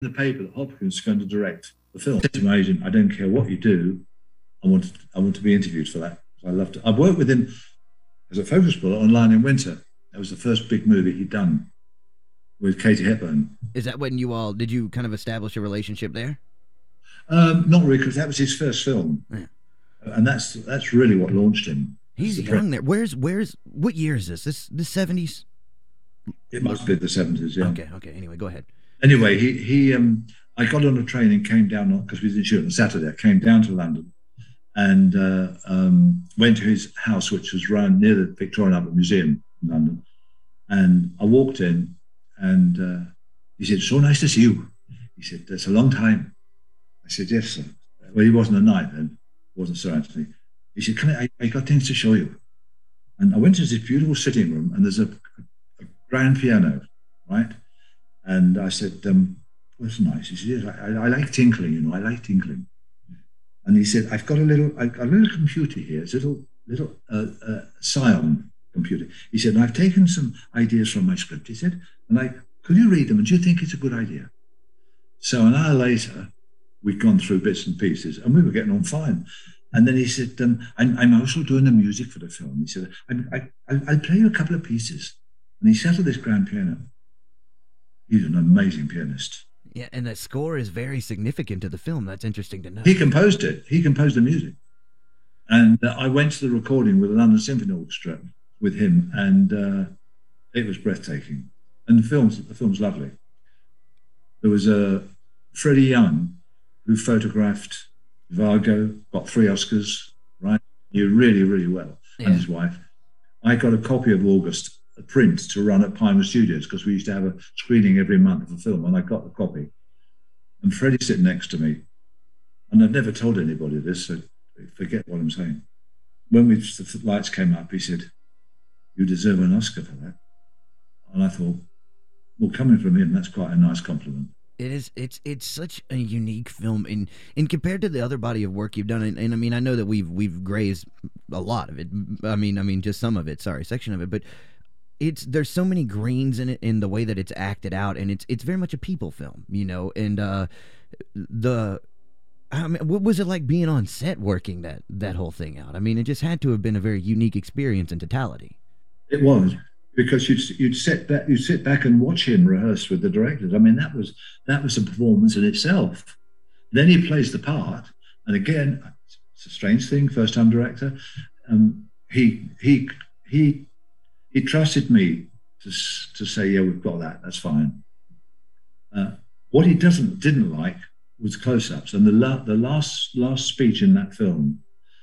the paper that Hopkins is going to direct the film. I said to my agent, I don't care what you do, I want to be interviewed for that. I loved it. I've worked with him as a focus puller on Lion in Winter. That was the first big movie he'd done with Katie Hepburn. Is that when did you kind of establish a relationship there? Not really, because that was his first film. Yeah. And that's really what launched him. He's young there. What year is this? This the 70s? It must be the 70s, yeah. Okay. Anyway, go ahead. Anyway, I got on a train and came down, because we didn't shoot on Saturday. I came down to London and went to his house, which was run near the Victoria and Albert Museum in London. And I walked in and he said, "So nice to see you." He said, "It's a long time." I said, "Yes, sir." Well, he wasn't a knight then. Wasn't Sir Anthony. He said, I got things to show you. And I went to this beautiful sitting room and there's a grand piano, right? And I said, well, that's nice. He said, "Yes, I like tinkling, I like tinkling." And he said, I've got a little computer here. It's a little Scion computer. He said, and I've taken some ideas from my script. He said, could you read them? And do you think it's a good idea? So an hour later, we'd gone through bits and pieces and we were getting on fine. And then he said, I'm also doing the music for the film. He said, I'll play you a couple of pieces. And he sat at this grand piano. He's an amazing pianist. Yeah, and that score is very significant to the film. That's interesting to know. He composed it. He composed the music. And I went to the recording with the London Symphony Orchestra with him, and it was breathtaking. And the film's lovely. There was Freddie Young, who photographed Vargo, got 3 Oscars, right? Knew really, really well, and his wife. I got a copy of August, a print to run at Pinewood Studios, because we used to have a screening every month of a film, and I got the copy. And Freddie's sitting next to me, and I've never told anybody this, so forget what I'm saying. When the lights came up, he said, "You deserve an Oscar for that." And I thought, well, coming from him, that's quite a nice compliment. It is. It's such a unique film, in compared to the other body of work you've done. And I mean, I know that we've grazed a lot of it. I mean, just some of it. Sorry, section of it. But there's so many grains in it, in the way that it's acted out, and it's very much a people film, And what was it like being on set working that whole thing out? I mean, it just had to have been a very unique experience in totality. It was. Because you'd sit back and watch him rehearse with the directors. I mean, that was a performance in itself. Then he plays the part, and again, it's a strange thing. First time director, he trusted me to say, yeah, we've got that. That's fine. What he didn't like was close-ups, and the last speech in that film,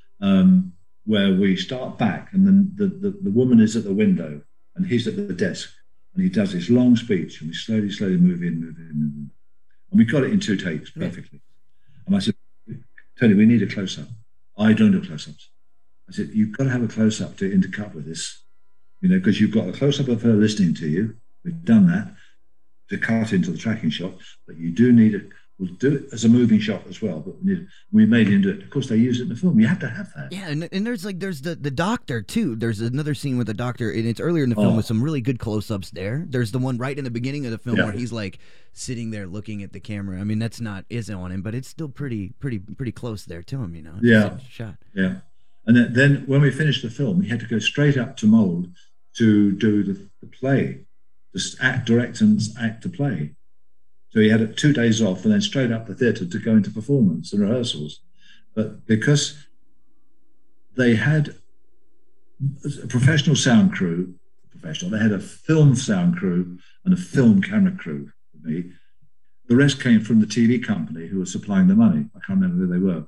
where we start back, and then the woman is at the window. And he's at the desk, and he does this long speech, and we slowly move in. And we got it in 2 takes perfectly. And I said, "Tony, we need a close-up." "I don't do close-ups." I said, "You've got to have a close-up to intercut with this, because you've got a close-up of her listening to you. We've done that to cut into the tracking shot, but you do need it. We'll do it as a moving shot as well, but we made him do it. Of course, they use it in the film. You have to have that." Yeah, and there's the doctor too. There's another scene with the doctor, and it's earlier in the film with some really good close-ups there. There's the one right in the beginning of the film where he's like sitting there looking at the camera. I mean, that's not isn't on him, but it's still pretty close there to him, Yeah, shot. Yeah, and then when we finished the film, we had to go straight up to Mould to do the play, just direct and act the play. So he had 2 days off and then straight up the theatre to go into performance and rehearsals. But because they had a professional sound crew, they had a film sound crew and a film camera crew for me. The rest came from the TV company who were supplying the money. I can't remember who they were.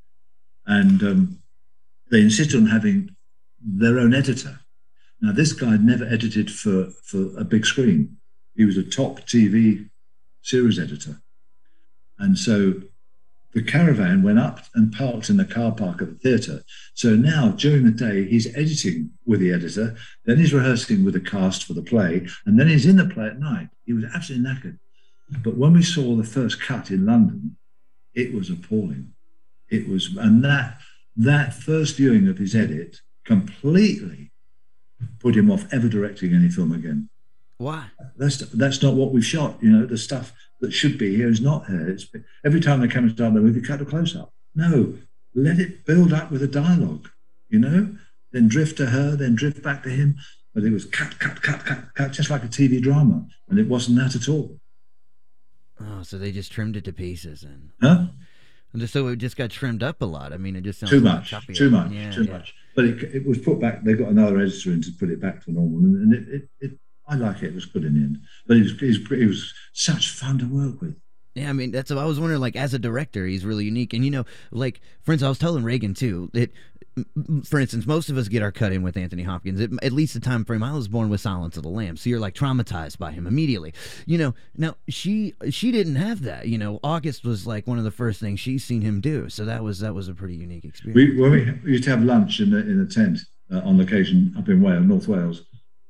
And they insisted on having their own editor. Now, this guy had never edited for a big screen. He was a top TV series editor. And so the caravan went up and parked in the car park of the theatre. So now during the day, he's editing with the editor, then he's rehearsing with the cast for the play, and then he's in the play at night. He was absolutely knackered. But when we saw the first cut in London, it was appalling. And that first viewing of his edit completely put him off ever directing any film again. Why? That's not what we've shot. The stuff that should be here is not here. Every time the camera starts the movie, cut a close up. No, let it build up with a dialogue, then drift to her, then drift back to him. But it was cut, cut, cut, cut, cut, just like a TV drama. And it wasn't that at all. Oh, so they just trimmed it to pieces. Huh? So it just got trimmed up a lot. I mean, it just sounds too much. Too yeah. much. But it was put back. They got another editor in to put it back to normal. And I like it. It was good in the end. But it was such fun to work with. Yeah, I mean, that's what I was wondering. Like, as a director, he's really unique. And, like, for instance, I was telling Reagan, too, that, for instance, most of us get our cut in with Anthony Hopkins. At least the time frame I was born with Silence of the Lambs. So you're, like, traumatized by him immediately. Now, she didn't have that. August was, like, one of the first things she's seen him do. So that was a pretty unique experience. We used to have lunch in the tent on location up in Wales, North Wales.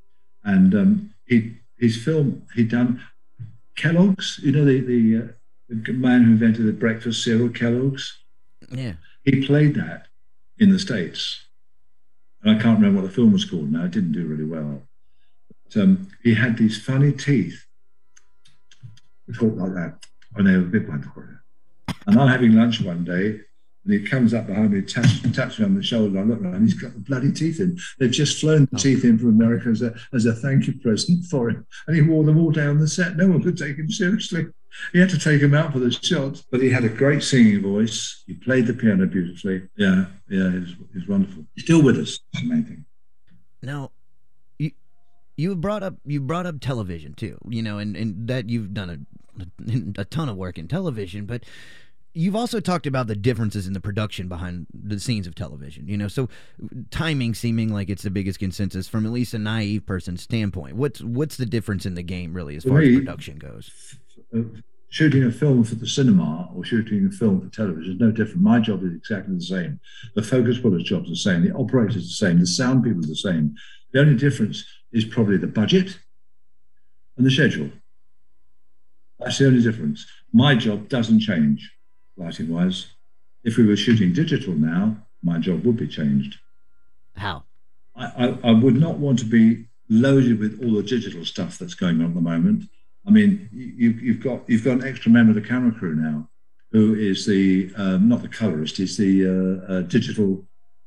And his film, he'd done Kellogg's, the man who invented the breakfast cereal, Kellogg's. Yeah. He played that in the States. And I can't remember what the film was called now. It didn't do really well. But he had these funny teeth. He talked like that. And they were a big one for him. And I'm having lunch one day, and he comes up behind me, taps me on the shoulder. I look around, he's got the bloody teeth in. They've just flown the teeth in from America as a thank you present for him. And he wore them all down the set. No one could take him seriously. He had to take him out for the shot. But he had a great singing voice. He played the piano beautifully. Yeah, he was wonderful. He's still with us. That's the main thing. Now, you brought up television too, and that you've done a ton of work in television, but you've also talked about the differences in the production behind the scenes of television, so timing seeming like it's the biggest consensus from at least a naive person's standpoint. What's the difference in the game really as far as production goes? Shooting a film for the cinema or shooting a film for television is no different. My job is exactly the same. The focus puller's job is the same. The operator's the same. The sound people are the same. The only difference is probably the budget and the schedule. That's the only difference. My job doesn't change. Lighting-wise, if we were shooting digital now, my job would be changed. How? I would not want to be loaded with all the digital stuff that's going on at the moment. I mean, you've got an extra member of the camera crew now, who is the not the colorist, he's the digital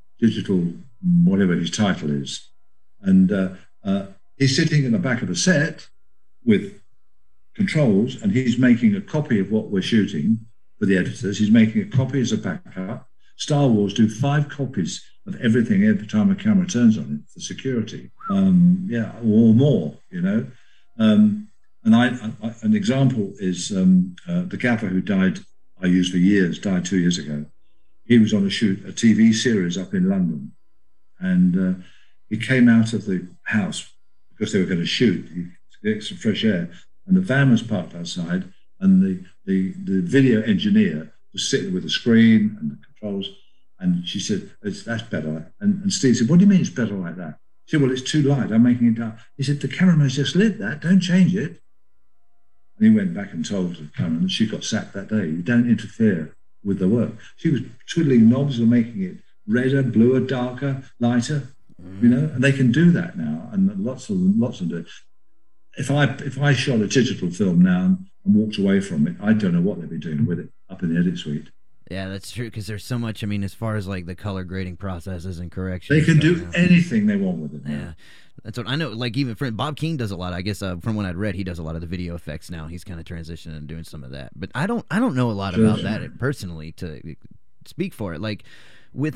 whatever his title is, and he's sitting in the back of the set with controls, and he's making a copy of what we're shooting. For the editors, he's making a copy as a backup. Star Wars do 5 copies of everything every time a camera turns on it for security. Or more, And an example is the gaffer who died, I used for years, died 2 years ago. He was on a TV series up in London, and he came out of the house because they were going to shoot to get some fresh air, and the van was parked outside. And the video engineer was sitting with the screen and the controls, and she said, "That's better." And Steve said, "What do you mean it's better like that?" She said, "Well, it's too light. I'm making it dark." He said, "The cameraman's just lit that. Don't change it." And he went back and told the cameraman, and she got sacked that day. You don't interfere with the work. She was twiddling knobs and making it redder, bluer, darker, lighter, and they can do that now, and lots of them do it. If I shot a digital film now and walked away from it, I don't know what they'd be doing with it up in the edit suite. Yeah, that's true, because there's so much. I mean, as far as like the color grading processes and corrections, they can do anything they want with it. Yeah, that's what I know. Like even Bob Keane does a lot. I guess from what I'd read, he does a lot of the video effects now. He's kind of transitioning and doing some of that. But I don't know a lot about that personally to speak for it. Like with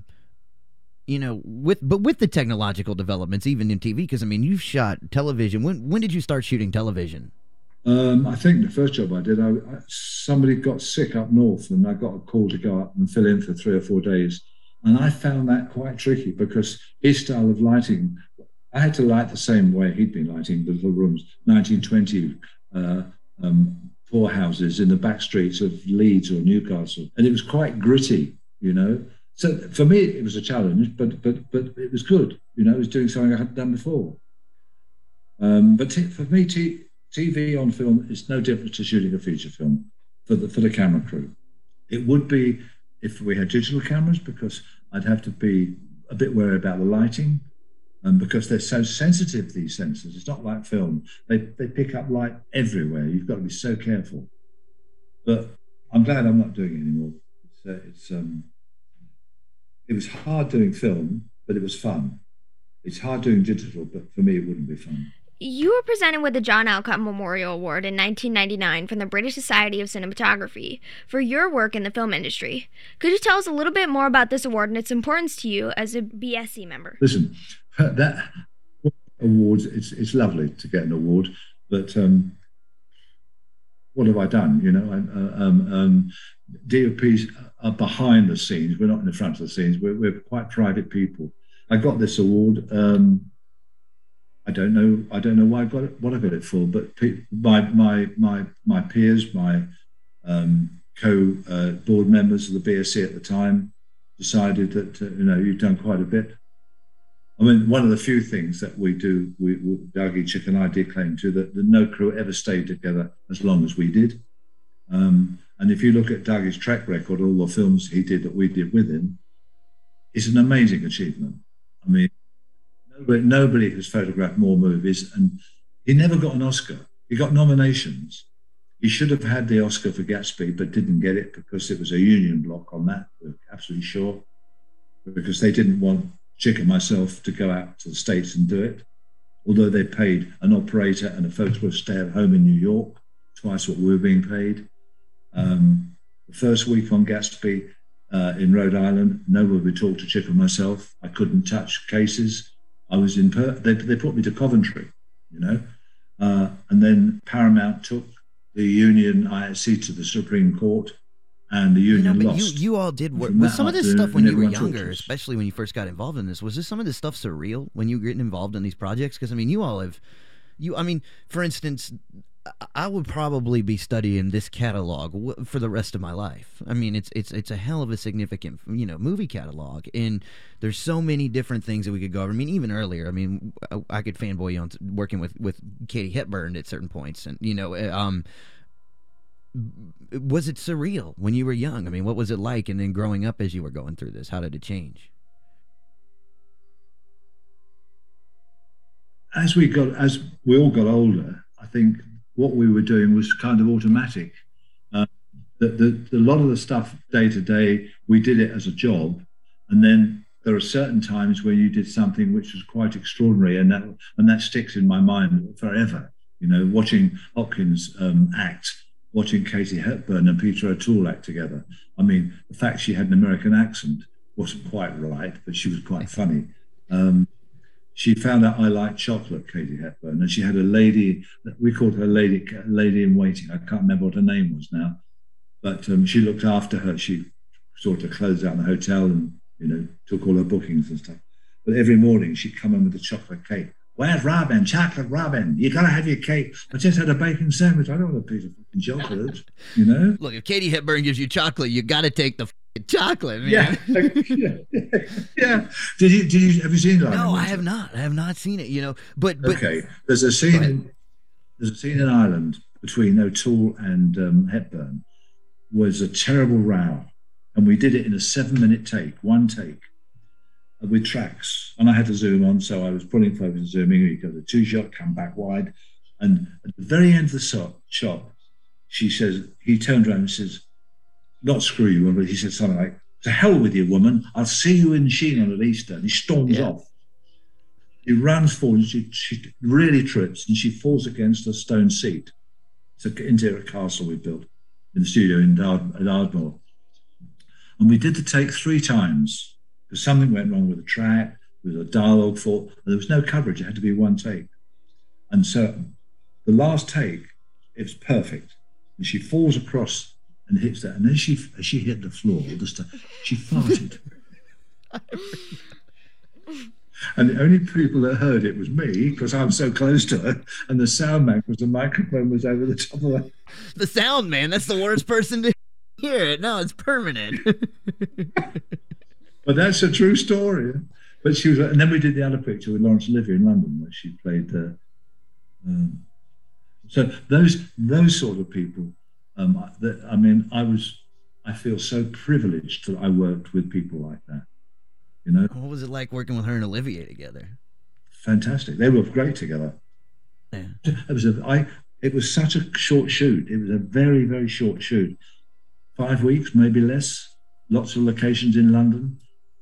with the technological developments, even in TV, because I mean, you've shot television. When did you start shooting television? I think the first job I did, somebody got sick up north, and I got a call to go up and fill in for 3 or 4 days. And I found that quite tricky because his style of lighting, I had to light the same way he'd been lighting the little rooms, 1920 poorhouses in the back streets of Leeds or Newcastle, and it was quite gritty, So for me, it was a challenge, but it was good. It was doing something I hadn't done before. But for me, TV on film is no different to shooting a feature film for the camera crew. It would be if we had digital cameras, because I'd have to be a bit wary about the lighting. because they're so sensitive, these sensors. It's not like film. They pick up light everywhere. You've got to be so careful. But I'm glad I'm not doing it anymore. It was hard doing film, but it was fun. It's hard doing digital, but for me, it wouldn't be fun. You were presented with the John Alcott Memorial Award in 1999 from the British Society of Cinematography for your work in the film industry. Could you tell us a little bit more about this award and its importance to you as a BSC member? Listen, that award, it's lovely to get an award, but what have I done? You know, DOPs are behind the scenes. We're not in the front of the scenes. We're quite private people. I got this award. I don't know why I got it, what I got it for, but my peers, my co-board members of the BSC at the time decided that you've done quite a bit. I mean, one of the few things that we do, Dougie Chick and I did claim to, that no crew ever stayed together as long as we did. And if you look at Dougie's track record, all the films he did that we did with him, it's an amazing achievement. I mean, nobody has photographed more movies, and he never got an Oscar. He got nominations. He should have had the Oscar for Gatsby, but didn't get it because it was a union block on that. We're absolutely sure, because they didn't want Chick and myself to go out to the States and do it, although they paid an operator and a photographer to stay at home in New York, twice what we were being paid. The first week on Gatsby in Rhode Island, nobody would talk to Chick and myself. I couldn't touch cases. I was in they put me to Coventry, and then Paramount took the union ISC to the Supreme Court, and the union lost. You all did work with some of this stuff when you were younger, especially when you first got involved in this. Was this some of this stuff surreal when you were getting involved in these projects? Because I mean, you all have, for instance, I would probably be studying this catalog for the rest of my life. I mean, it's a hell of a significant, movie catalog, and there's so many different things that we could go over. I mean, even earlier, I mean, I could fanboy on working with Katie Hepburn at certain points, and was it surreal when you were young? I mean, what was it like? And then growing up as you were going through this, how did it change? As we all got older, I think what we were doing was kind of automatic. A lot of the stuff day to day, we did it as a job, and then there are certain times where you did something which was quite extraordinary, and that sticks in my mind forever. Watching Hopkins act, watching Katie Hepburn and Peter O'Toole act together. I mean, the fact she had an American accent wasn't quite right, but she was quite funny. She found out I liked chocolate, Katie Hepburn, and she had a lady, we called her lady in waiting. I can't remember what her name was now, but she looked after her. She sorted her clothes out in the hotel and, took all her bookings and stuff. But every morning she'd come in with a chocolate cake. Where's Robin? Chocolate Robin. You got to have your cake. I just had a bacon sandwich. I don't want a piece of fucking chocolate, Look, if Katie Hepburn gives you chocolate, you got to take the chocolate, man. Yeah. Have you seen that? No, I have not. I have not seen it. But okay. There's a scene in Ireland between O'Toole and Hepburn. Was a terrible row, and we did it in a 7-minute take, one take, with tracks. And I had to zoom on, so I was pulling focus and zooming. You got a 2-shot, come back wide, and at the very end of the shot, he turned around and says, not screw you, but he said something like, to hell with you, woman. I'll see you in Sheenon at Easter. And he storms off. He runs forward, and she really trips, and she falls against a stone seat. It's an interior castle we built in the studio in Ardmore. And we did the take 3 times because something went wrong with the track, with a dialogue fault, and there was no coverage. It had to be one take. And so the last take, it was perfect. And she falls across and hits that, and then she hit the floor. She farted, and the only people that heard it was me because I'm so close to her, and the sound man, because the microphone was over the top of her. The sound man, that's the worst person to hear it. No, it's permanent. But that's a true story. But she was, and then we did the other picture with Laurence Olivier in London, where she played. So those sort of people. I feel so privileged that I worked with people like that. What was it like working with her and Olivier together? fantastic. They were great together. Yeah. It was such a short shoot. It was a very, very short shoot. 5 weeks, maybe less. Lots of locations in London.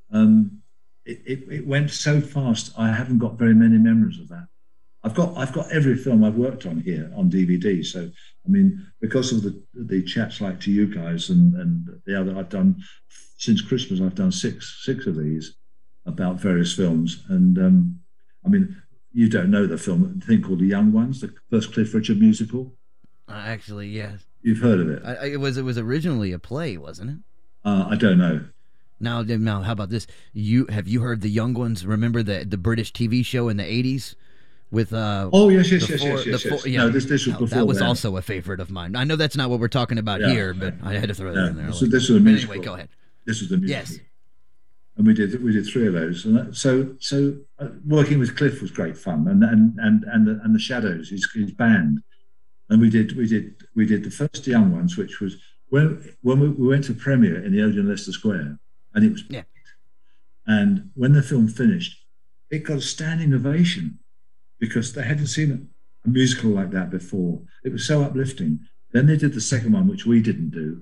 It went so fast. I haven't got very many memories of that. I've got every film I've worked on here on DVD. So I mean, because of the chats like to you guys and the other, I've done since Christmas. I've done six of these about various films. And I mean, you don't know the film, thing called The Young Ones, the first Cliff Richard musical. Actually, yes. You've heard of it? It was originally a play, wasn't it? I don't know. Now, how about this? Have you heard The Young Ones? Remember the British TV show in the 80s with oh yes. Yeah, no, this was before. That was then. also a favorite of mine. I know that's not what we're talking about here, but I had to throw that in there. So this was a musical. Anyway, go ahead. This was the musical. Yes. And we did 3 of those, and so working with Cliff was great fun, and the Shadows, his band, and we did the first Young Ones, which was when we went to premiere in the Odeon Leicester Square, and it was packed. And when the film finished, it got a standing ovation because they hadn't seen a musical like that before. It was so uplifting. Then they did the second one, which we didn't do,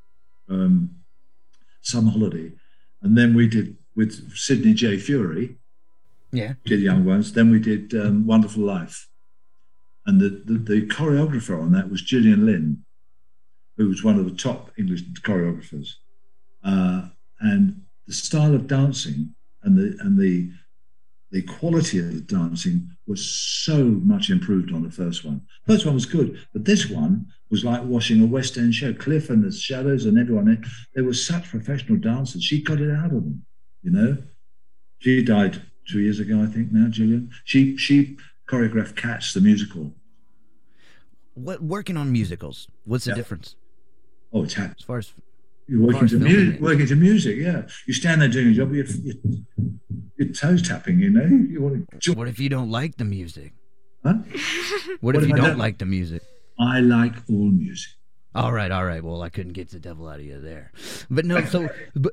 Summer Holiday. And then we did with Sidney J. Fury. Yeah. We did Young Ones. Then we did Wonderful Life. And the choreographer on that was Gillian Lynn, who was one of the top English choreographers. And the style of dancing and the quality of the dancing was so much improved on the first one. First one was good, but this one was like watching a West End show. Cliff and the Shadows and everyone, they were such professional dancers. She got it out of them, you know. She died 2 years ago, I think now, Gillian. She choreographed Cats, the musical. Working on musicals, what's the difference? Oh, it's happened. As far as you're working to music, yeah. You stand there doing a job, your toes tapping, you know. What if you don't like the music? Huh? What if you don't like the music? I like all music. All right. Well, I couldn't get the devil out of you there, but no. So,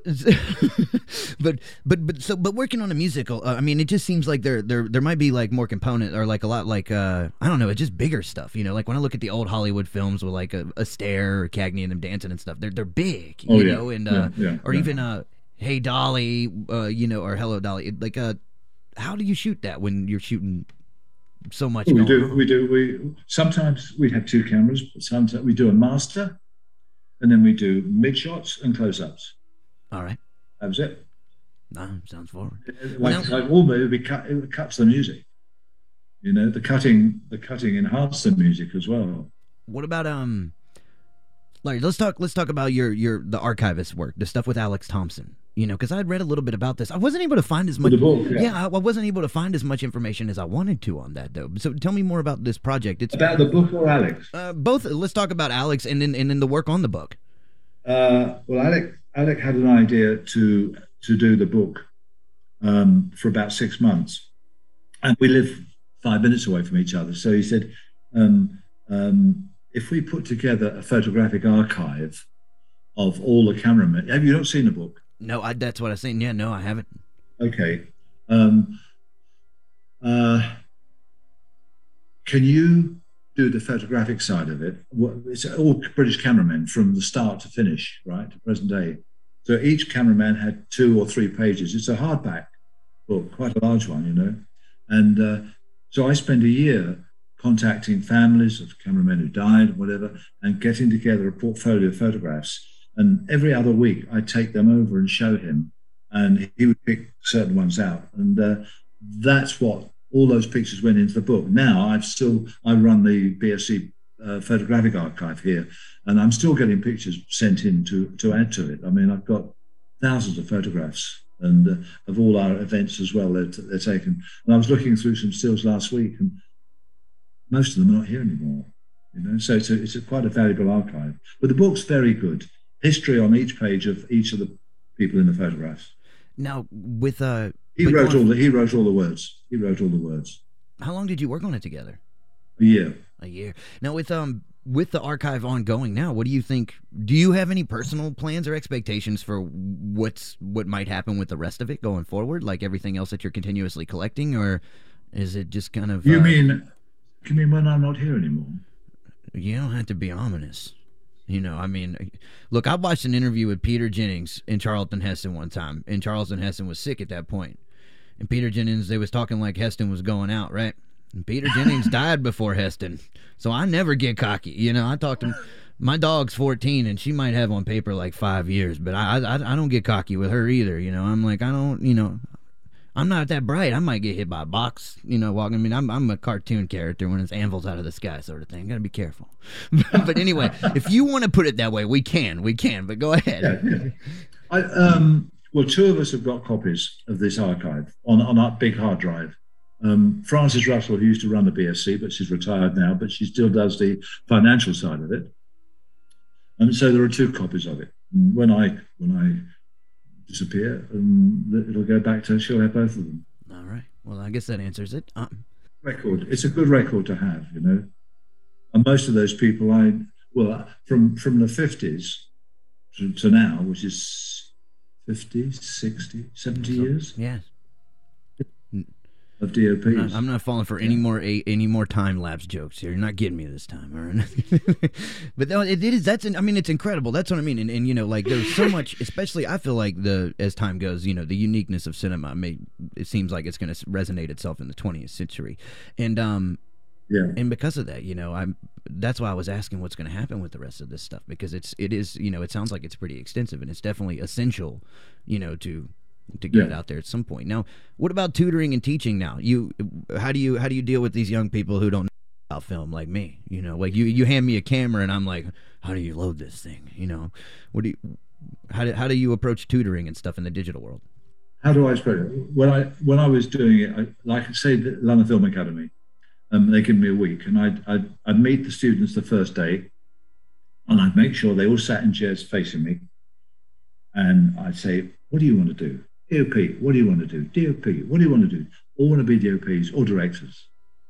but working on a musical, I mean, it just seems like there might be like more component or like a lot like I don't know, it's just bigger stuff. You know, like when I look at the old Hollywood films with like Astaire or Cagney and them dancing and stuff, they're big, you know, and even Hey Dolly, you know, or Hello Dolly. Like, how do you shoot that when you're shooting so much? We sometimes we have 2 cameras, but sometimes we do a master, and then we do mid shots and close ups. All right, that was it. No, sounds forward. Like all movie, it cuts the music. You know, the cutting enhanced the music as well. What about Larry? Let's talk about the archivist work, the stuff with Alex Thompson. You know, because I'd read a little bit about this. I wasn't able to find as much. I wasn't able to find as much information as I wanted to on that, though. So tell me more about this project. It's about the book or Alex? Both. Let's talk about Alex and then the work on the book. Well, Alec had an idea to do the book for about 6 months, and we live 5 minutes away from each other. So he said, if we put together a photographic archive of all the cameramen. Have you not seen the book? No, that's what I seen. Yeah, no, I haven't. Okay. Can you do the photographic side of it? It's all British cameramen from the start to finish, right, to present day. So each cameraman had 2 or 3 pages. It's a hardback book, quite a large one, you know. And so I spent a year contacting families of cameramen who died, whatever, and getting together a portfolio of photographs. And every other week, I'd take them over and show him, and he would pick certain ones out. And that's what all those pictures went into the book. Now I run the BSC photographic archive here, and I'm still getting pictures sent in to add to it. I mean, I've got thousands of photographs and of all our events as well. They're taken. And I was looking through some stills last week, and most of them are not here anymore. You know, so it's quite a valuable archive. But the book's very good. History on each page of each of the people in the photographs. Now, with he wrote all the words. He wrote all the words. How long did you work on it together? A year. A year. Now, with the archive ongoing now, what do you think? Do you have any personal plans or expectations for what might happen with the rest of it going forward, like everything else that you're continuously collecting, or Is it just kind of? You mean when I'm not here anymore? You don't have to be ominous. You know, I mean, look, I watched an interview with Peter Jennings and Charlton Heston one time, and Charlton Heston was sick at that point. And Peter Jennings, they was talking like Heston was going out, right? And Peter Jennings died before Heston, so I never get cocky. You know, I talked to him. My dog's 14, and she might have on paper like 5 years, but I don't get cocky with her either. You know, I'm like, I don't, you know, I'm not that bright. I might get hit by a box, you know, walking. I mean, I'm a cartoon character when it's anvils out of the sky sort of thing. Got to be careful. But anyway, if you want to put it that way, we can. But go ahead. Yeah. Well, two of us have got copies of this archive on that big hard drive. Frances Russell, who used to run the BSC, but she's retired now, but she still does the financial side of it. And so there are two copies of it. When I disappear, it'll go back to her. She'll have both of them. All right. Well, I guess that answers it. Record. It's a good record to have, you know. And most of those people, from the 50s to now, which is 50, 60, 70 years. Yeah. Of DOPs. I'm not falling for any more time lapse jokes here. You're not getting me this time, all right? But it is. I mean, it's incredible. That's what I mean. And you know, like there's so much. Especially, I feel like as time goes, you know, the uniqueness of cinema. It seems like it's going to resonate itself in the 20th century, and and because of that, you know, that's why I was asking what's going to happen with the rest of this stuff, because it is, you know, it sounds like it's pretty extensive and it's definitely essential, you know, to get it out there at some point. Now, what about tutoring and teaching now? How do you deal with these young people who don't know about film like me? You know, like you hand me a camera and I'm like, how do you load this thing? You know, how do you approach tutoring and stuff in the digital world? How do I explain it? When I was doing it, like say the London Film Academy, they give me a week, and I'd meet the students the first day, and I'd make sure they all sat in chairs facing me, and I'd say, what do you want to do? DOP, what do you want to do? DOP, what do you want to do? All want to be DOPs or directors.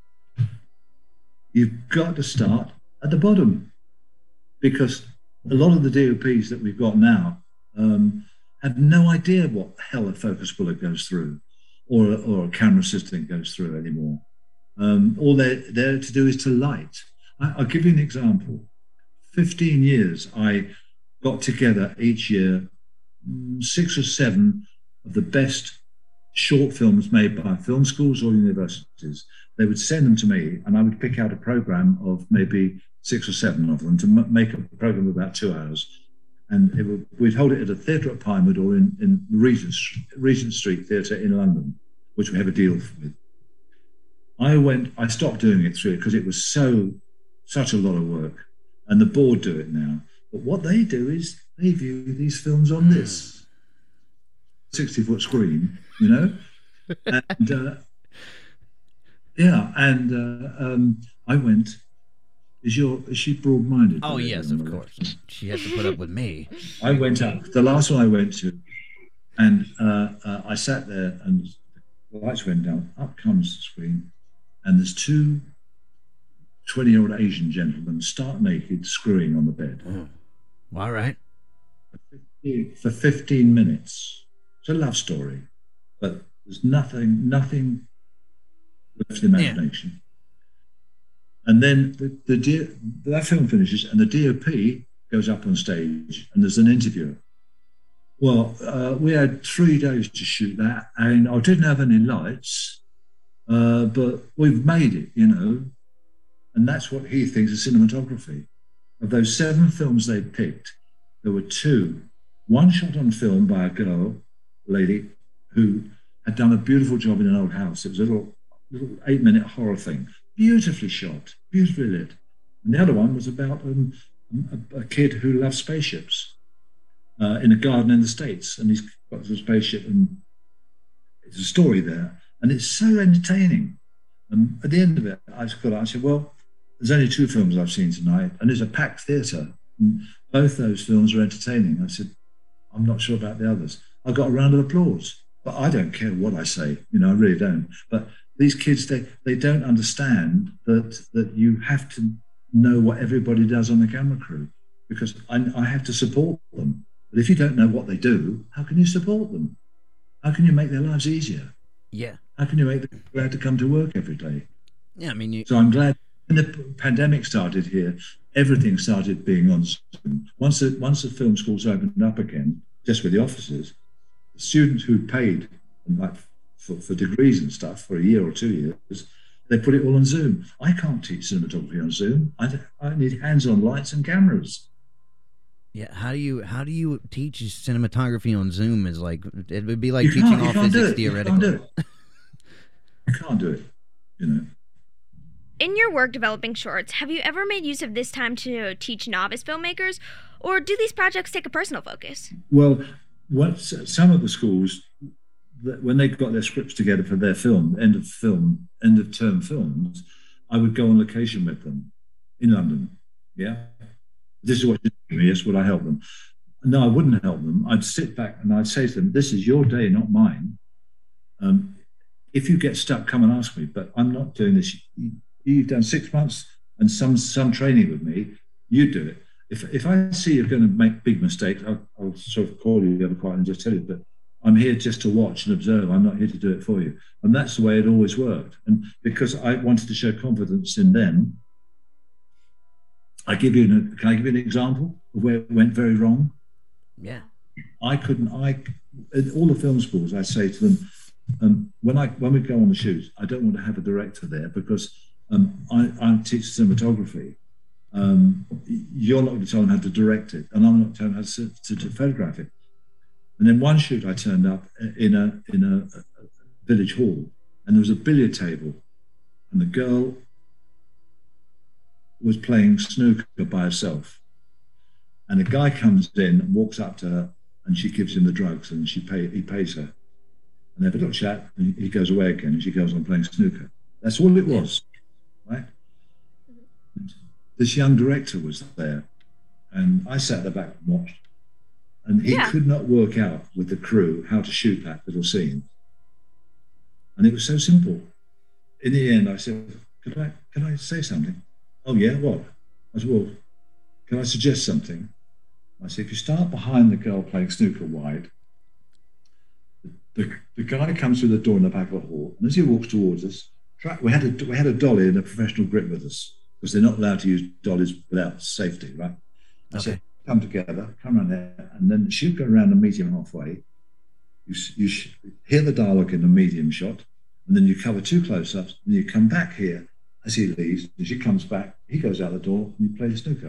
You've got to start at the bottom, because a lot of the DOPs that we've got now have no idea what hell a focus bullet goes through or a camera assistant goes through anymore. All they're there to do is to light. I'll give you an example. 15 years, I got together each year 6 or 7 of the best short films made by film schools or universities. They would send them to me, and I would pick out a program of maybe 6 or 7 of them to make a program of about 2 hours. And we'd hold it at a theatre at Pinewood or in Regent Street Theatre in London, which we have a deal with. I stopped doing it through because it was such a lot of work, and the board do it now. But what they do is they view these films on this 60-foot screen, you know, and I went. Is she broad-minded? Oh yes, of course. She has to put up with me. I went up. The last one I went to, and I sat there, and the lights went down. Up comes the screen, and there's 2 20-year-old Asian gentlemen stark naked screwing on the bed. Oh. All right. For 15 minutes. It's a love story, but there's nothing left in imagination. Yeah. And then that film finishes, and the DOP goes up on stage, and there's an interviewer. Well, we had 3 days to shoot that, and I didn't have any lights, but we've made it, you know. And that's what he thinks of cinematography. Of those 7 films they picked, there were 2. One shot on film by a lady, who had done a beautiful job in an old house. It was a little 8-minute horror thing. Beautifully shot, beautifully lit. And the other one was about a kid who loves spaceships in a garden in the States. And he's got a spaceship, and it's a story there. And it's so entertaining. And at the end of it, I said, well, there's only 2 films I've seen tonight, and there's a packed theatre. And both those films are entertaining. I said, I'm not sure about the others. I got a round of applause. But I don't care what I say. You know, I really don't. But these kids, they don't understand that you have to know what everybody does on the camera crew, because I have to support them. But if you don't know what they do, how can you support them? How can you make their lives easier? Yeah, How can you make the people have to come to work every day? Yeah, I mean, So I'm glad when the pandemic started here, everything started being on Zoom. Once the film schools opened up again, just with the offices, students who paid like for degrees and stuff for a year or 2 years, they put it all on Zoom. I can't teach cinematography on Zoom. I need hands-on lights and cameras. yeah. How do you teach cinematography on Zoom? Is like it would be like teaching all physics theoretically. You can't do it. You know. In your work developing shorts, have you ever made use of this time to teach novice filmmakers, or do these projects take a personal focus? Well, some of the schools, when they got their scripts together for their end of term films, I would go on location with them in London. Yeah, this is what you do. Yes, would I help them? No, I wouldn't help them. I'd sit back and I'd say to them, "This is your day, not mine. If you get stuck, come and ask me. But I'm not doing this. You've done 6 months and some training with me. You do it. If I see you're going to make big mistakes, I'll sort of call you the other quiet and just tell you. But I'm here just to watch and observe. I'm not here to do it for you." And that's the way it always worked. And because I wanted to show confidence in them, can I give you an example of where it went very wrong? Yeah. At all the film schools, I say to them, when we go on the shoots, I don't want to have a director there because I teach cinematography. You're not going to tell them how to direct it, and I'm not telling them how to photograph it. And then one shoot, I turned up in a village hall, and there was a billiard table, and the girl was playing snooker by herself. And a guy comes in and walks up to her, and she gives him the drugs, and he pays her. And they have a little chat, and he goes away again, and she goes on playing snooker. That's all it was, right? This young director was there, and I sat at the back and watched. And he could not work out with the crew how to shoot that little scene. And it was so simple. In the end, I said, can I say something? Oh, yeah, what? I said, well, can I suggest something? I said, if you start behind the girl playing snooker wide, the guy comes through the door in the back of the hall, and as he walks towards us, we had a dolly and a professional grip with us, because they're not allowed to use dollies without safety, right? I said, come together, come around there, and then she'll go around the medium halfway. You hear the dialogue in the medium shot, and then you cover 2 close-ups, and you come back here as he leaves. As she comes back, he goes out the door, and you play the snooker.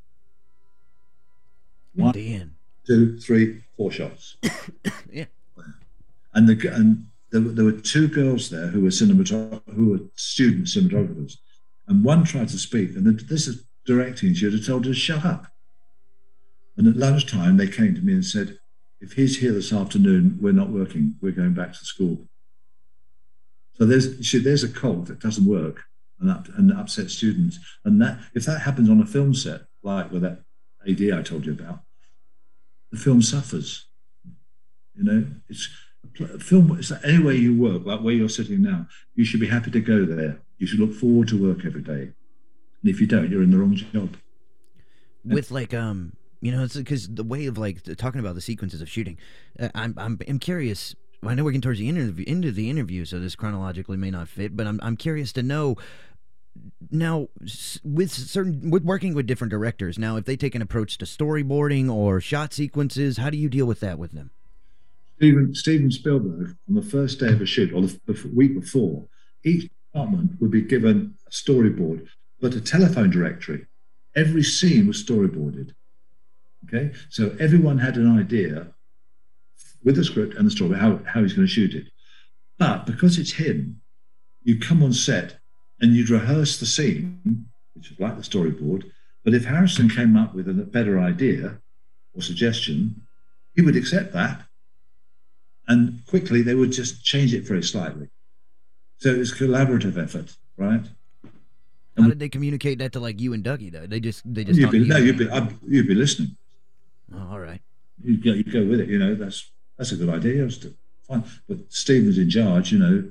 1, 2, 3, 4 shots. Yeah. And there were 2 girls there who were student cinematographers, and one tried to speak, and this is directing. She had told her to shut up. And at lunchtime, they came to me and said, "If he's here this afternoon, we're not working. We're going back to school." So there's a cult that doesn't work and upsets students. And that if that happens on a film set, like with that AD I told you about, the film suffers. You know, it's a film. It's like anywhere you work, like where you're sitting now, you should be happy to go there. You should look forward to work every day. And if you don't, you're in the wrong job. With like it's because the way of like talking about the sequences of shooting, I'm curious. I know we're getting towards the end of the interview, so this chronologically may not fit. But I'm curious to know now with working with different directors. Now, if they take an approach to storyboarding or shot sequences, how do you deal with that with them? Steven Spielberg, on the first day of a shoot or the week before, each department would be given a storyboard, but a telephone directory. Every scene was storyboarded. Okay, so everyone had an idea with the script and the story how he's going to shoot it. But because it's him, you come on set and you'd rehearse the scene, which is like the storyboard. But if Harrison came up with a better idea or suggestion, he would accept that, and quickly they would just change it very slightly. So it was a collaborative effort, right? How did they communicate that to like you and Dougie though? They just you'd be listening. Oh, all right. You go with it. You know, that's a good idea. Fine. But Steve was in charge. You know,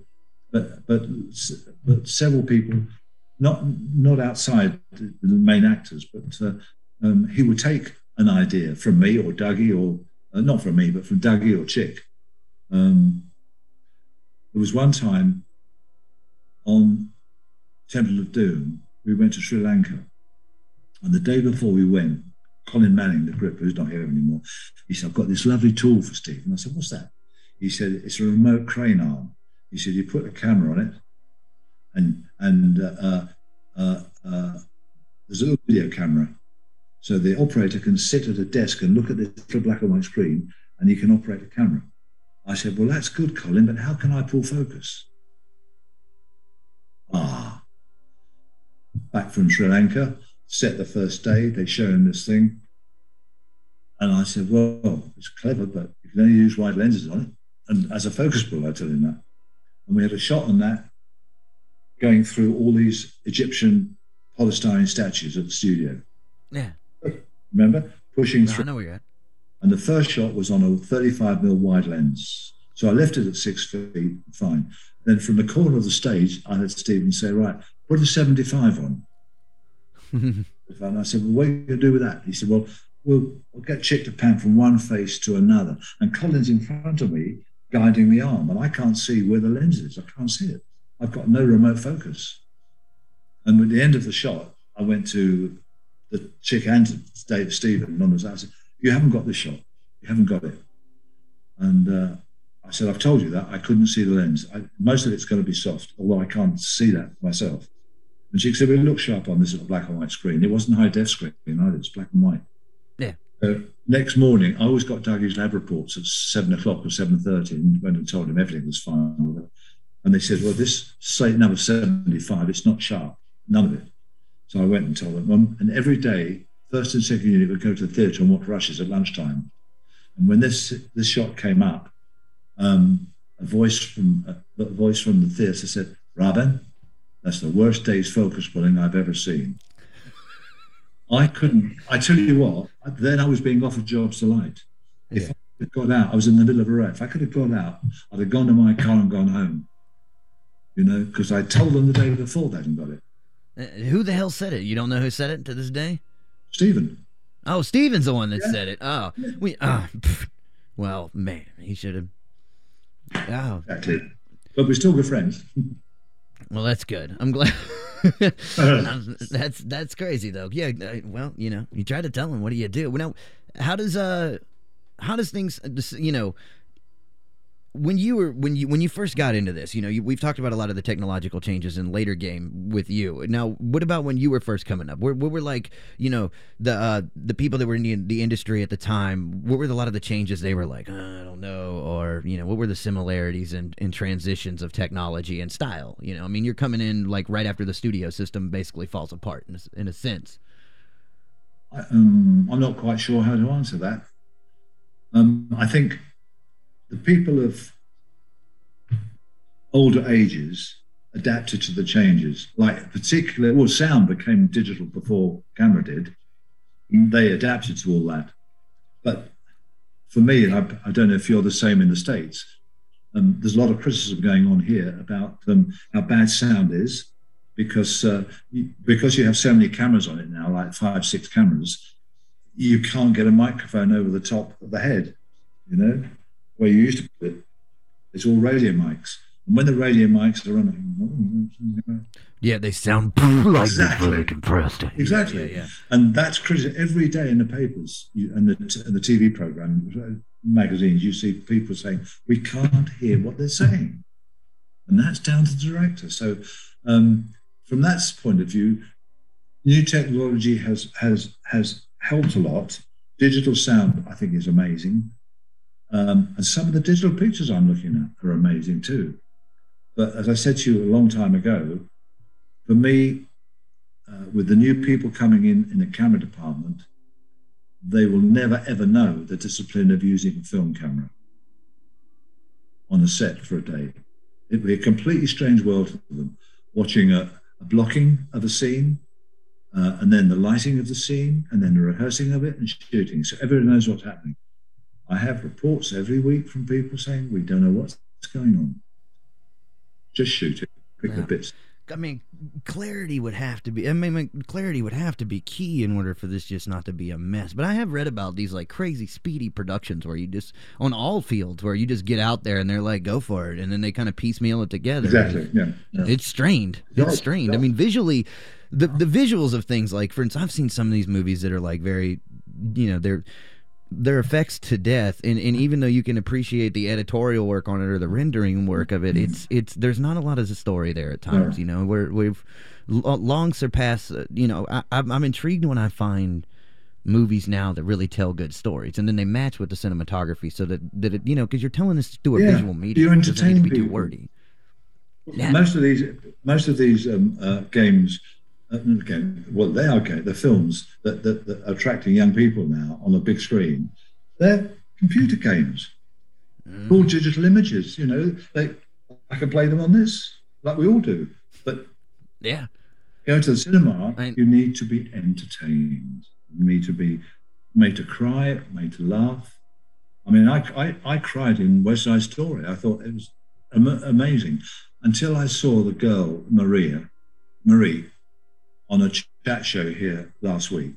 but several people, not outside the main actors, but he would take an idea from me or Dougie, or not from me, but from Dougie or Chick. There was one time on Temple of Doom, we went to Sri Lanka. And the day before we went, Colin Manning, the grip, who's not here anymore, he said, I've got this lovely tool for Steve. And I said, what's that? He said, it's a remote crane arm. He said, you put a camera on it, and there's a little video camera. So the operator can sit at a desk and look at this little black and white screen, and he can operate a camera. I said, well, that's good, Colin, but how can I pull focus? Back from Sri Lanka, set the first day, they show him this thing. And I said, well, it's clever, but you can only use wide lenses on it. And as a focus pull, I tell him that. And we had a shot on that going through all these Egyptian polystyrene statues at the studio. Yeah. Remember? Pushing through. I know where you're at. And the first shot was on a 35mm wide lens. So I left it at 6 feet, fine. Then from the corner of the stage, I heard Stephen say, right, put a 75 on. And I said, well, what are you going to do with that? He said, well, we'll get Chick to pan from one face to another. And Colin's in front of me, guiding the arm. And I can't see where the lens is. I can't see it. I've got no remote focus. And at the end of the shot, I went to the Chick and to Stephen. And I said, you haven't got this shot. You haven't got it. And I said, I've told you that. I couldn't see the lens. Most of it's going to be soft, although I can't see that myself. And she said, well, it looks sharp on this little black and white screen. It wasn't high def screen either. It's black and white. Yeah. Next morning, I always got Dougie's lab reports at 7 o'clock or 7:30 and went and told him everything was fine. And they said, well, this slate number 75, it's not sharp. None of it. So I went and told them. And every day, first and second unit would go to the theatre and watch rushes at lunchtime. And when this shot came up, a voice from the theatre said, Robin, that's the worst day's focus pulling I've ever seen. I tell you what, then I was being offered jobs to light. If I had got out, I was in the middle of a row. If I could have got out, I'd have gone to my car and gone home. You know, because I told them the day before they hadn't got it. Who the hell said it? You don't know who said it to this day? Stephen. Oh, Stephen's the one that said it. Oh, well, man, he should have. Oh. Exactly. But we're still good friends. Well, that's good. I'm glad. That's crazy though. Yeah. Well, you know, you try to tell him. What do you do? Now, how does things? You know, when you first got into this, you know, we've talked about a lot of the technological changes in later game with you. Now, what about when you were first coming up? What were like, you know, the people that were in the industry at the time? What were a lot of the changes they were like? I don't know, or you know, what were the similarities and transitions of technology and style? You know, I mean, you're coming in like right after the studio system basically falls apart in a sense. I'm not quite sure how to answer that. I think the people of older ages adapted to the changes. Like particularly, well, sound became digital before camera did. They adapted to all that. But for me, and I don't know if you're the same in the States, there's a lot of criticism going on here about how bad sound is because you have so many cameras on it now, like 5, 6 cameras, you can't get a microphone over the top of the head, you know? Where you used to put it, it's all radio mics. And when the radio mics are running, yeah, they sound like exactly. Really compressed. Exactly. Yeah. And that's criticism every day in the papers and the TV program, magazines. You see people saying we can't hear what they're saying, and that's down to the director. So, from that point of view, new technology has helped a lot. Digital sound, I think, is amazing. And some of the digital pictures I'm looking at are amazing too. But as I said to you a long time ago, for me, with the new people coming in the camera department, they will never ever know the discipline of using a film camera on a set for a day. It'll be a completely strange world for them, watching a blocking of a scene, and then the lighting of the scene, and then the rehearsing of it and shooting. So everyone knows what's happening. I have reports every week from people saying, we don't know what's going on. Just shoot it, pick the bits. I mean, clarity would have to be. I mean, clarity would have to be key in order for this just not to be a mess. But I have read about these like crazy speedy productions where you just on all fields where you just get out there and they're like, go for it, and then they kind of piecemeal it together. Exactly. Yeah. It's strained. It's strained. I mean, visually, the visuals of things like, for instance, I've seen some of these movies that are like very, they're effects to death, and even though you can appreciate the editorial work on it or the rendering work of it, it's there's not a lot of the story there at times. Where we've long surpassed. I'm intrigued when I find movies now that really tell good stories, and then they match with the cinematography, so that it because you're telling this through a visual medium. You entertain people. Too wordy. Yeah. Most of these games. They are the films that are attracting young people now on the big screen. They're computer games, all digital images. I can play them on this, like we all do. But go to the cinema, you need to be entertained. You need to be made to cry, made to laugh. I mean, I cried in West Side Story. I thought it was amazing until I saw the girl Marie on a chat show here last week.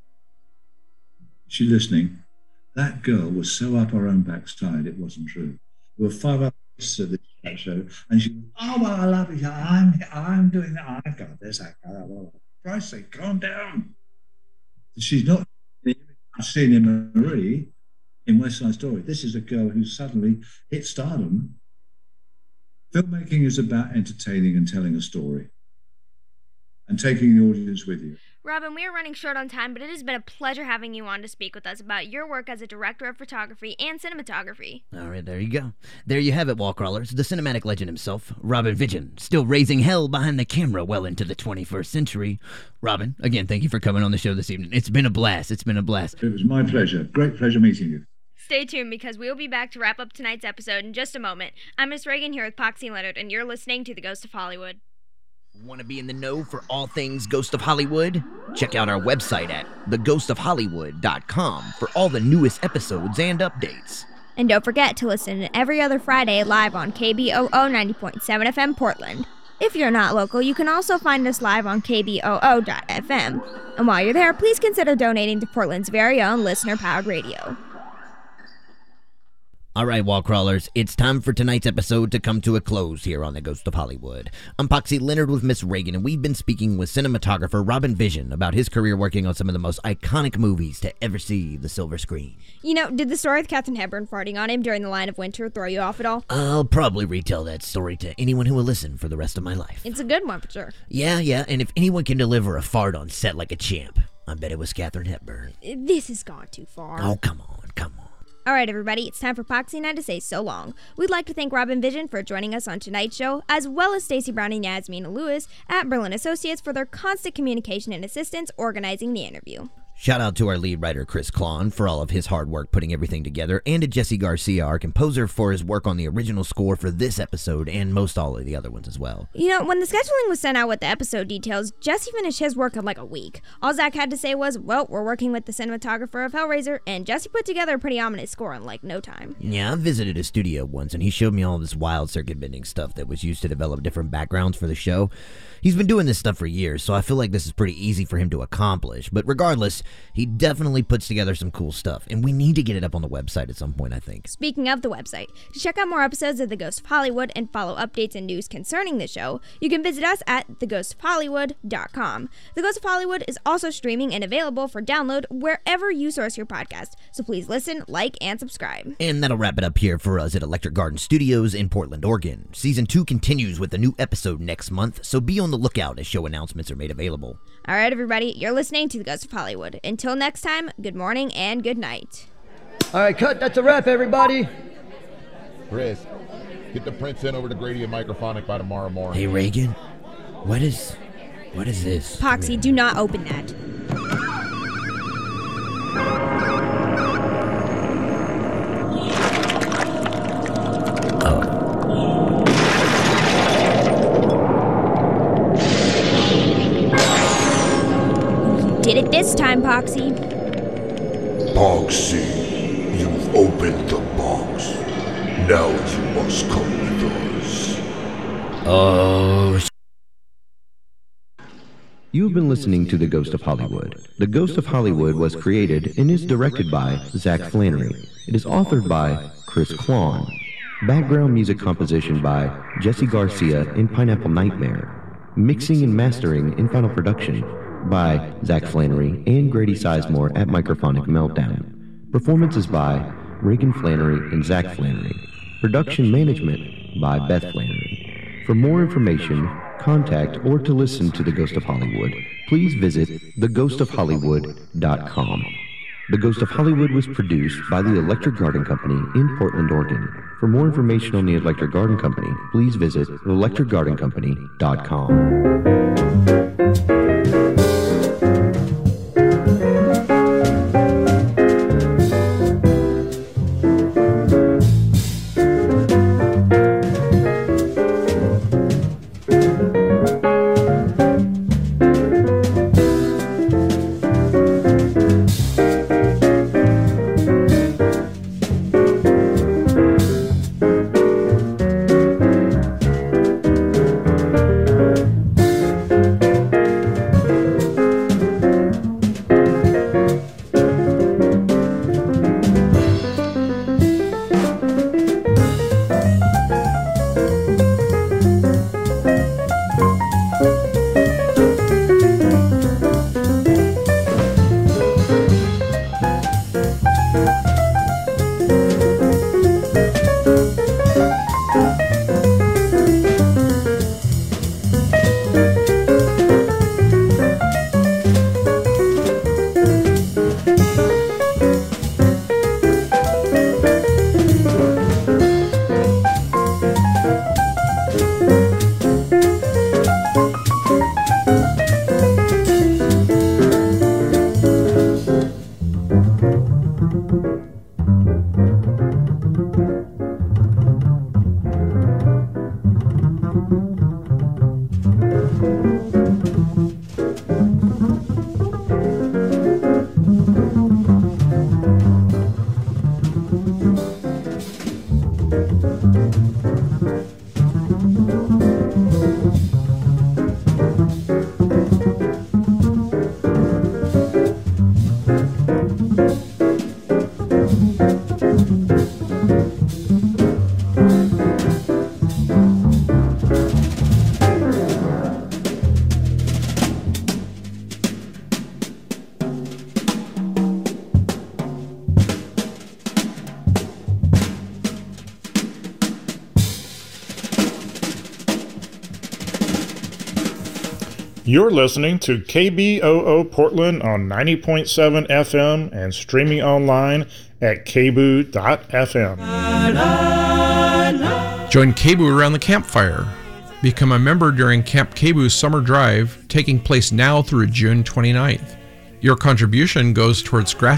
She's listening. That girl was so up her own backside, it wasn't true. There were 5 others at the chat show, and she was, oh, well, I love you. I'm doing that. I've got this. I got that. Christ's sake, calm down. She's not seen in Marie in West Side Story. This is a girl who suddenly hit stardom. Filmmaking is about entertaining and telling a story, and taking the audience with you. Robin, we are running short on time, but it has been a pleasure having you on to speak with us about your work as a director of photography and cinematography. All right, there you go. There you have it, wall crawlers. The cinematic legend himself, Robin Vigeon, still raising hell behind the camera well into the 21st century. Robin, again, thank you for coming on the show this evening. It's been a blast. It was my pleasure. Great pleasure meeting you. Stay tuned because we'll be back to wrap up tonight's episode in just a moment. I'm Miss Reagan here with Poxy Leonard, and you're listening to The Ghost of Hollywood. Want to be in the know for all things Ghost of Hollywood? Check out our website at theghostofhollywood.com for all the newest episodes and updates. And don't forget to listen every other Friday live on KBOO 90.7 FM Portland. If you're not local, you can also find us live on KBOO.FM. And while you're there, please consider donating to Portland's very own listener-powered radio. All right, wall crawlers, it's time for tonight's episode to come to a close here on The Ghost of Hollywood. I'm Poxy Leonard with Miss Reagan, and we've been speaking with cinematographer Robin Vigeon about his career working on some of the most iconic movies to ever see the silver screen. Did the story with Katharine Hepburn farting on him during The Line of Winter throw you off at all? I'll probably retell that story to anyone who will listen for the rest of my life. It's a good one, for sure. Yeah, and if anyone can deliver a fart on set like a champ, I bet it was Katharine Hepburn. This has gone too far. Oh, come on. All right, everybody, it's time for Poxy and I to say so long. We'd like to thank Robin Vigeon for joining us on tonight's show, as well as Stacey Brown and Yasmina Lewis at Berlin Associates for their constant communication and assistance organizing the interview. Shout out to our lead writer, Chris Klon, for all of his hard work putting everything together, and to Jesse Garcia, our composer, for his work on the original score for this episode and most all of the other ones as well. When the scheduling was sent out with the episode details, Jesse finished his work in like a week. All Zach had to say was, well, we're working with the cinematographer of Hellraiser, and Jesse put together a pretty ominous score in like no time. Yeah, I visited his studio once, and he showed me all this wild circuit-bending stuff that was used to develop different backgrounds for the show. He's been doing this stuff for years, so I feel like this is pretty easy for him to accomplish, but regardless, he definitely puts together some cool stuff, and we need to get it up on the website at some point, I think. Speaking of the website, to check out more episodes of The Ghost of Hollywood and follow updates and news concerning the show, you can visit us at theghostofhollywood.com. The Ghost of Hollywood is also streaming and available for download wherever you source your podcast, so please listen, like, and subscribe. And that'll wrap it up here for us at Electric Garden Studios in Portland, Oregon. Season 2 continues with a new episode next month, so be on the lookout as show announcements are made available. All right, everybody, you're listening to The Ghost of Hollywood. Until next time, good morning and good night. All right, cut. That's a wrap, everybody. Chris, get the prints in over to Grady and Microphonic by tomorrow morning. Hey, Reagan, what is this? Poxy, do not open that. Did it this time, Poxy. Poxy, you've opened the box. Now you must come with us. Oh, You have been listening to The Ghost of Hollywood. The Ghost of Hollywood was created and is directed by Zach Flannery. It is authored by Chris Klon. Background music composition by Jesse Garcia in Pineapple Nightmare. Mixing and mastering in final production by Zach Flannery and Grady Sizemore at Microphonic Meltdown. Performances by Reagan Flannery and Zach Flannery. Production management by Beth Flannery. For more information, contact, or to listen to The Ghost of Hollywood, please visit theghostofhollywood.com. The Ghost of Hollywood was produced by the Electric Garden Company in Portland, Oregon. For more information on the Electric Garden Company, please visit electricgardencompany.com. You're listening to KBOO Portland on 90.7 FM and streaming online at kboo.fm. Join KBOO around the campfire. Become a member during Camp KBOO's Summer Drive, taking place now through June 29th. Your contribution goes towards grass